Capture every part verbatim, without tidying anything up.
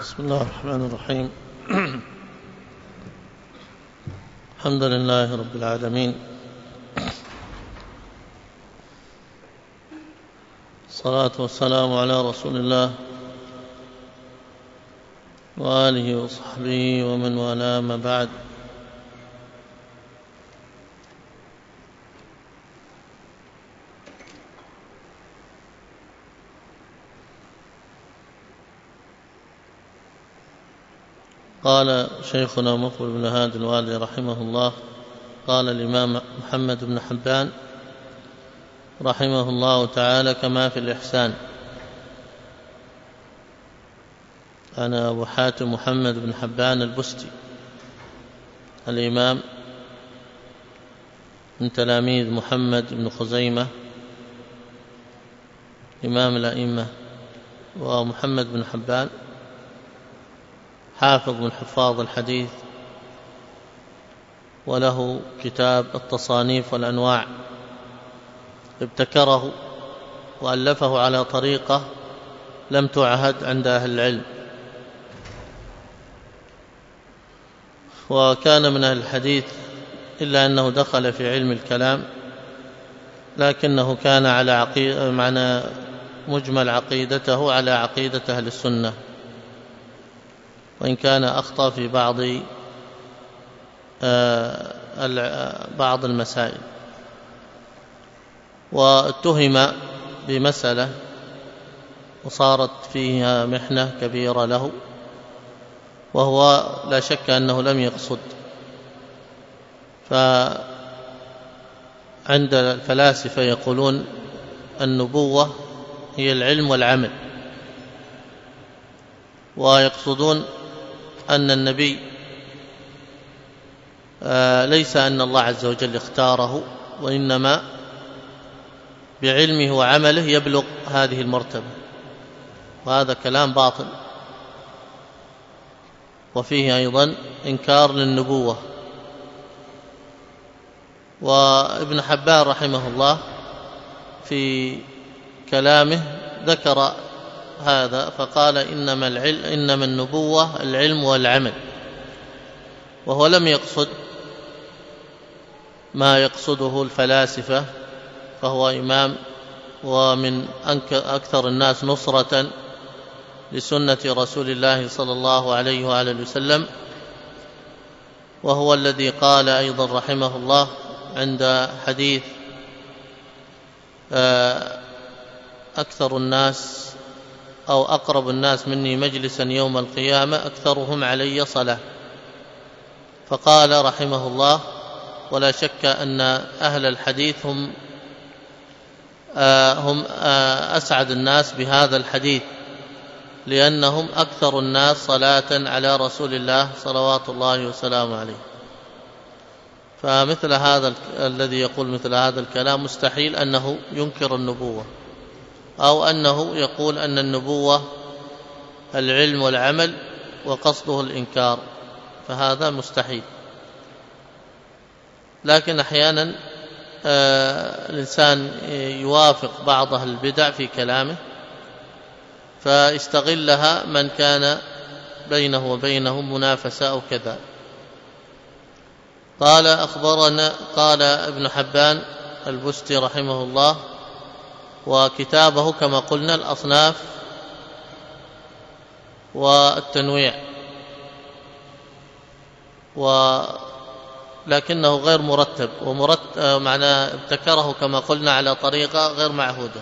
بسم الله الرحمن الرحيم. الحمد لله رب العالمين، الصلاة والسلام على رسول الله وآله وصحبه ومن والاه، ما بعد. قال شيخنا مقبل بن هادي الوالي رحمه الله: قال الإمام محمد بن حبان رحمه الله تعالى: كما في الإحسان. أنا أبو حاتم محمد بن حبان البستي، الإمام من تلاميذ محمد بن خزيمة إمام الأئمة. ومحمد بن حبان حافظ من حفاظ الحديث، وله كتاب التصانيف والأنواع ابتكره وألفه على طريقة لم تعهد عند أهل العلم، وكان من أهل الحديث، إلا أنه دخل في علم الكلام، لكنه كان على عقيدة معنى مجمل عقيدته على عقيدة أهل السنة، وإن كان أخطأ في بعض بعض المسائل، واتهم بمسألة وصارت فيها محنة كبيرة له، وهو لا شك أنه لم يقصد. فعند الفلاسفة يقولون النبوة هي العلم والعمل، ويقصدون أن النبي ليس أن الله عز وجل اختاره، وإنما بعلمه وعمله يبلغ هذه المرتبة، وهذا كلام باطل، وفيه أيضا إنكار للنبوة. وابن حبان رحمه الله في كلامه ذكر هذا فقال: إنما العلم إنما النبوة العلم والعمل، وهو لم يقصد ما يقصده الفلاسفة، فهو إمام ومن أكثر الناس نصرة لسنة رسول الله صلى الله عليه وآله وسلم، وهو الذي قال أيضا رحمه الله عند حديث أكثر الناس أو أقرب الناس مني مجلسا يوم القيامة أكثرهم علي صلاة، فقال رحمه الله: ولا شك أن أهل الحديث هم هم أسعد الناس بهذا الحديث، لأنهم أكثر الناس صلاة على رسول الله صلوات الله وسلامه عليه. فمثل هذا الذي يقول مثل هذا الكلام مستحيل أنه ينكر النبوة، أو أنه يقول أن النبوة العلم والعمل وقصده الإنكار، فهذا مستحيل. لكن أحيانا الإنسان يوافق بعض أهل البدع في كلامه فيستغلها من كان بينه وبينهم منافسة أو كذا. قال أخبرنا قال ابن حبان البستي رحمه الله، وكتابه كما قلنا الأصناف والتنويع، ولكنه غير مرتب، ومرتب معناه ابتكره كما قلنا على طريقة غير معهودة.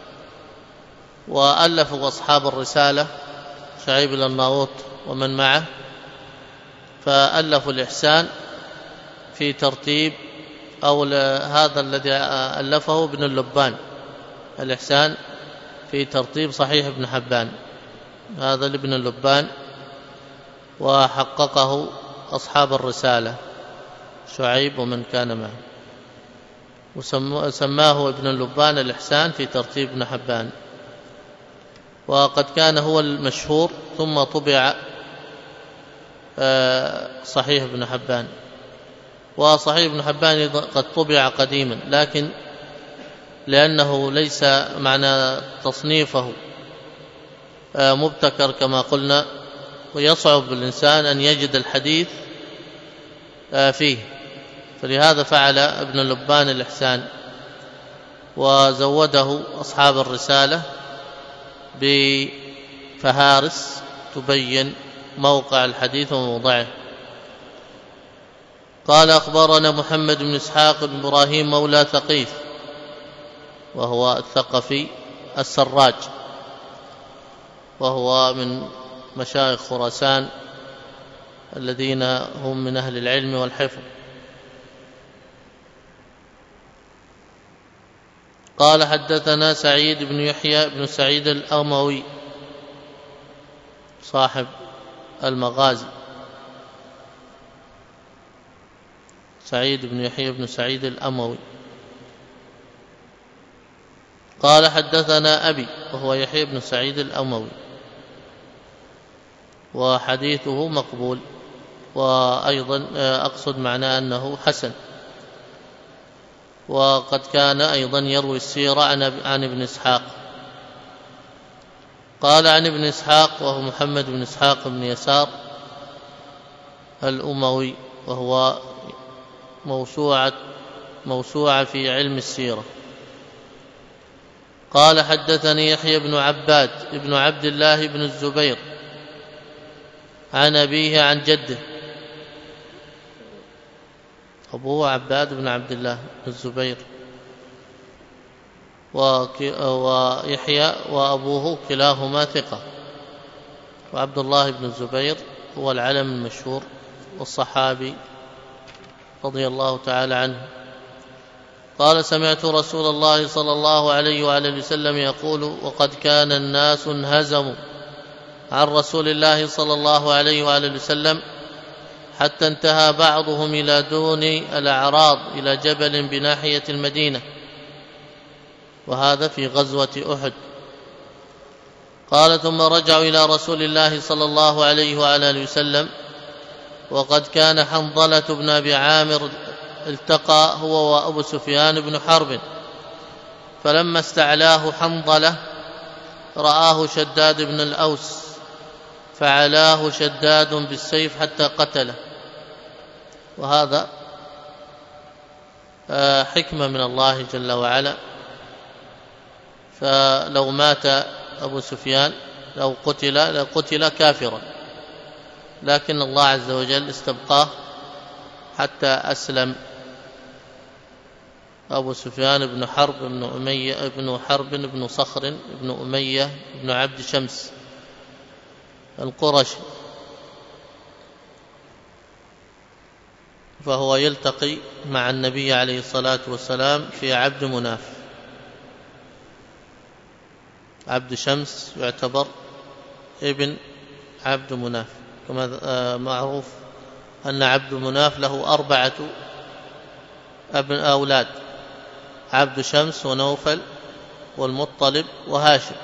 وألفوا أصحاب الرسالة شعيب الأرناؤوط ومن معه، فألفوا الإحسان في ترتيب، أو هذا الذي ألفه ابن اللبان، الإحسان في ترتيب صحيح ابن حبان، هذا لابن اللبان، وحققه أصحاب الرسالة شعيب ومن كان معه، وسماه ابن اللبان الإحسان في ترتيب ابن حبان، وقد كان هو المشهور، ثم طبع صحيح ابن حبان. وصحيح ابن حبان قد طبع قديما، لكن لأنه ليس معنى تصنيفه مبتكر كما قلنا، ويصعب الإنسان أن يجد الحديث فيه، فلهذا فعل ابن لبان الإحسان وزوده أصحاب الرسالة بفهارس تبين موقع الحديث وموضعه. قال أخبرنا محمد بن إسحاق بن إبراهيم مولى ثقيف وهو الثقفي السراج، وهو من مشايخ خراسان الذين هم من أهل العلم والحفظ. قال حدثنا سعيد بن يحيى بن سعيد الأموي صاحب المغازي، سعيد بن يحيى بن سعيد الأموي. قال حدثنا أبي وهو يحيى بن سعيد الأموي، وحديثه مقبول، وأيضا أقصد معناه أنه حسن، وقد كان أيضا يروي السيرة عن ابن إسحاق. قال عن ابن إسحاق وهو محمد بن إسحاق بن يسار الأموي، وهو موسوعة موسوعة في علم السيرة. قال حدثني يحيى بن عباد ابن عبد الله بن الزبير عن أبيه عن جده، أبوه عباد بن عبد الله بن الزبير، ويحيى وأبوه كلاهما ثقة، وعبد الله بن الزبير هو العلم المشهور والصحابي رضي الله تعالى عنه. قال سمعت رسول الله صلى الله عليه وآله وسلم يقول: وقد كان الناس انهزموا عن رسول الله صلى الله عليه وآله وسلم حتى انتهى بعضهم إلى دون الأعراض إلى جبل بناحية المدينة، وهذا في غزوة أحد. قال ثم رجعوا إلى رسول الله صلى الله عليه وآله وسلم وقد كان حنظلة بن أبي عامر التقى هو وأبو سفيان بن حرب، فلما استعلاه حنظلة رآه شداد بن الأوس فعلاه شداد بالسيف حتى قتله. وهذا حكمة من الله جل وعلا، فلو مات أبو سفيان لو قتل لقتل كافرا، لكن الله عز وجل استبقاه حتى أسلم أبو سفيان بن حرب بن أمية بن حرب بن صخر بن أمية بن عبد شمس القرشي، فهو يلتقي مع النبي عليه الصلاة والسلام في عبد مناف. عبد شمس يعتبر ابن عبد مناف، كما معروف أن عبد مناف له أربعة ابن أولاد: عبد شمس ونوفل والمطلب وهاشم،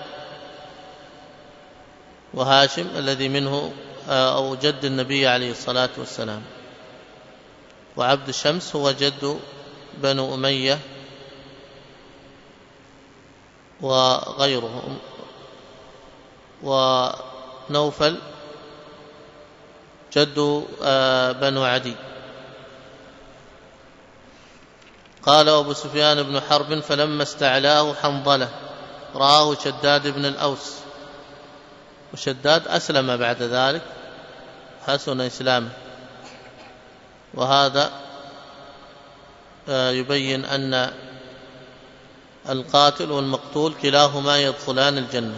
وهاشم الذي منه أو جد النبي عليه الصلاة والسلام، وعبد شمس هو جد بنو أمية وغيرهم، ونوفل جد بنو عدي. قال أبو سفيان بن حرب فلما استعلاه حنظلة رآه شداد بن الأوس، وشداد أسلم بعد ذلك حسن إسلامه، وهذا يبين أن القاتل والمقتول كلاهما يدخلان الجنة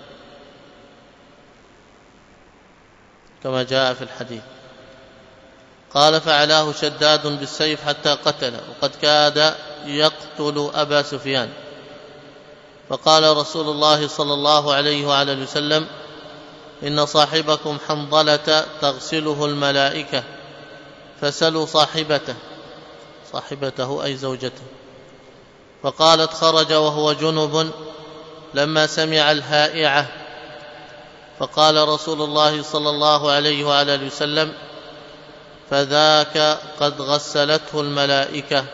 كما جاء في الحديث. قال فعلاه شداد بالسيف حتى قتله، وقد كاد يقتل أبا سفيان، فقال رسول الله صلى الله عليه وآله وسلم: إن صاحبكم حنظلة تغسله الملائكة، فسلوا صاحبته صاحبته أي زوجته. فقالت: خرج وهو جنب لما سمع الهائعة، فقال رسول الله صلى الله عليه وآله وسلم: فذاك قد غسلته الملائكة.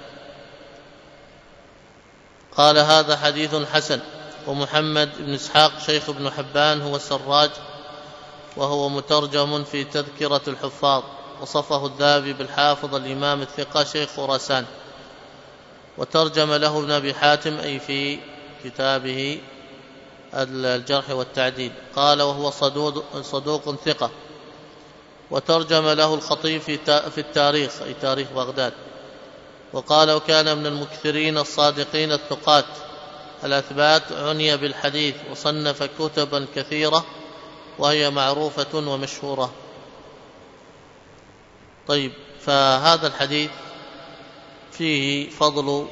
قال هذا حديث حسن. ومحمد بن إسحاق شيخ ابن حبان هو السراج وهو مترجم في تذكرة الحفاظ، وصفه الذهبي بالحافظ الإمام الثقة شيخ خراسان، وترجم له ابن أبي حاتم أي في كتابه الجرح والتعديل، قال وهو صدوق, صدوق ثقة. وترجم له الخطيب في التاريخ أي تاريخ بغداد، وقال وكان من المكثرين الصادقين الثقات الأثبات، عني بالحديث، وصنف كتبا كثيرة وهي معروفة ومشهورة. طيب، فهذا الحديث فيه فضل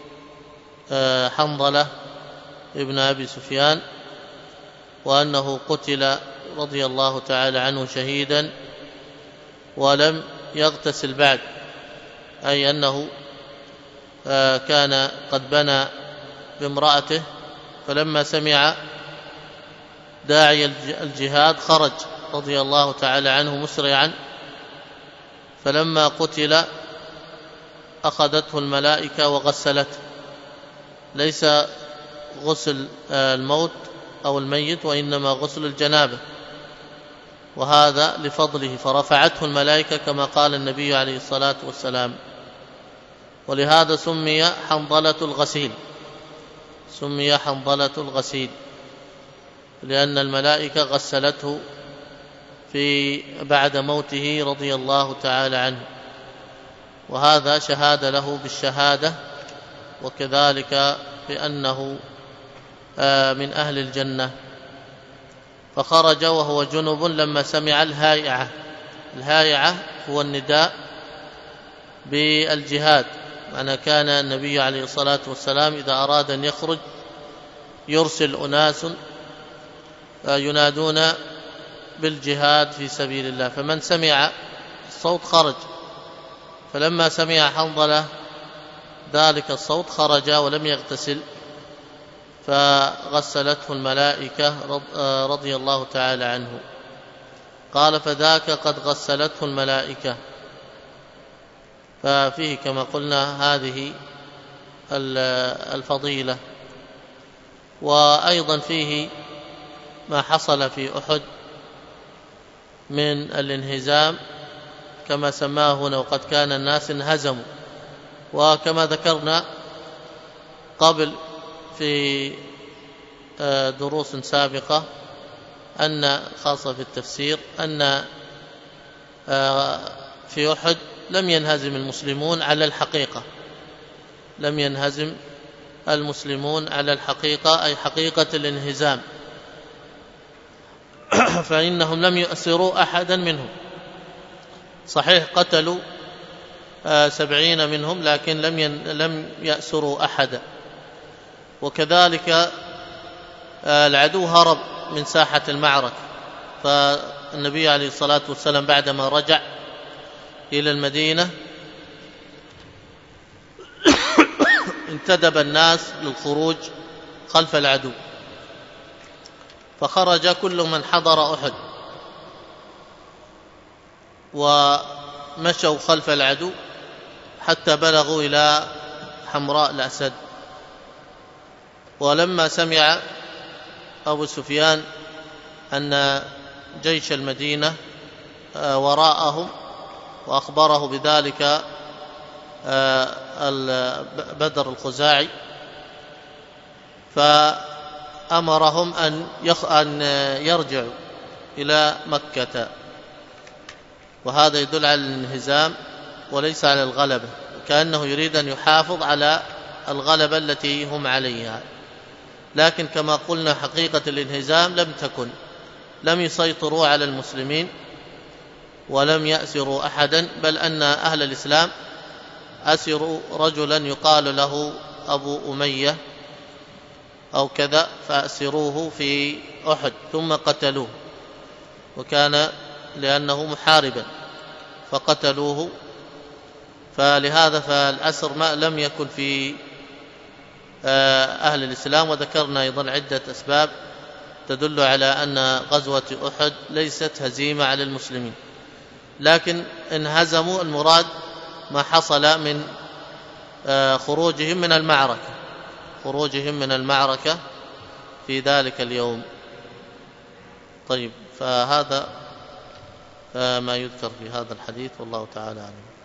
حنظلة ابن أبي سفيان، وأنه قتل رضي الله تعالى عنه شهيدا ولم يغتسل بعد، أي أنه كان قد بنى بامرأته، فلما سمع داعي الجهاد خرج رضي الله تعالى عنه مسرعا، فلما قتل أخذته الملائكة وغسلته، ليس غسل الموت أو الميت، وإنما غسل الجنابة، وهذا لفضله، فرفعته الملائكة كما قال النبي عليه الصلاة والسلام. ولهذا سمي حنظلة الغسيل، سمي حنظلة الغسيل لأن الملائكة غسلته في بعد موته رضي الله تعالى عنه، وهذا شهادة له بالشهادة، وكذلك بأنه من أهل الجنة. فخرج وهو جنب لما سمع الهائعة. الهائعة هو النداء بالجهاد، معنى كان النبي عليه الصلاة والسلام إذا أراد أن يخرج يرسل أناس ينادون بالجهاد في سبيل الله، فمن سمع الصوت خرج. فلما سمع حنظلة ذلك الصوت خرج ولم يغتسل، فغسلته الملائكة رضي الله تعالى عنه. قال فذاك قد غسلته الملائكة. ففيه كما قلنا هذه الفضيلة. وأيضا فيه ما حصل في أحد من الانهزام كما سماه هنا، وقد كان الناس انهزموا. وكما ذكرنا قبل في دروس سابقة أن خاصة في التفسير أن في أحد لم ينهزم المسلمون على الحقيقة، لم ينهزم المسلمون على الحقيقة أي حقيقة الانهزام، فإنهم لم يؤسروا أحدا منهم. صحيح قتلوا سبعين منهم، لكن لم لم يأسروا أحدا. وكذلك العدو هرب من ساحة المعركة، فالنبي عليه الصلاة والسلام بعدما رجع إلى المدينة انتدب الناس للخروج خلف العدو، فخرج كل من حضر أحد ومشوا خلف العدو حتى بلغوا إلى حمراء الأسد. ولما سمع أبو سفيان أن جيش المدينة وراءهم وأخبره بذلك بدر الخزاعي، فأمرهم أن يرجعوا إلى مكة، وهذا يدل على الانهزام وليس على الغلبة، كأنه يريد أن يحافظ على الغلبة التي هم عليها. لكن كما قلنا حقيقة الانهزام لم تكن، لم يسيطروا على المسلمين ولم يأسروا أحدا، بل أن أهل الإسلام أسروا رجلا يقال له أبو أمية أو كذا، فأسروه في أحد ثم قتلوه، وكان لأنه محاربا فقتلوه. فلهذا فالأسر ما لم يكن في أهل الإسلام. وذكرنا أيضا عدة أسباب تدل على أن غزوة أحد ليست هزيمة على المسلمين، لكن انهزموا المراد ما حصل من خروجهم من المعركة، خروجهم من المعركة في ذلك اليوم. طيب، ف فهذا ما يذكر في هذا الحديث والله تعالى أعلم.